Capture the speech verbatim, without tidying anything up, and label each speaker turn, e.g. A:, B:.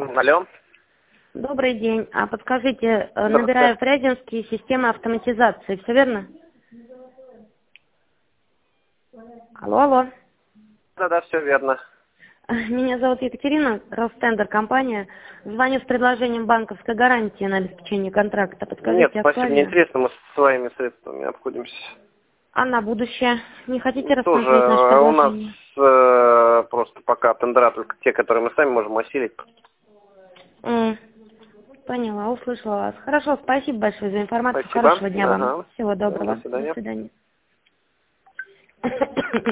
A: Алло.
B: Добрый день. А подскажите, э,
A: Да,
B: набираю
A: да.
B: Фрязинские системы автоматизации, все верно? Алло, алло.
A: Да, да, все верно.
B: Меня зовут Екатерина, Ростендер компания. Звоню с предложением банковской гарантии на обеспечение контракта.
A: Нет,
B: Подскажите,
A: спасибо, не
B: актуально?
A: интересно, мы со своими средствами обходимся.
B: А на будущее? Не хотите
A: Тоже
B: рассмотреть наше
A: э, у нас
B: предложение?
A: э, просто пока тендера только те, которые мы сами можем осилить.
B: М, Поняла, услышала вас. Хорошо, спасибо большое за информацию.
A: Спасибо.
B: Хорошего дня вам.
A: Ага.
B: Всего
A: До
B: доброго. До
A: свидания.
B: свидания.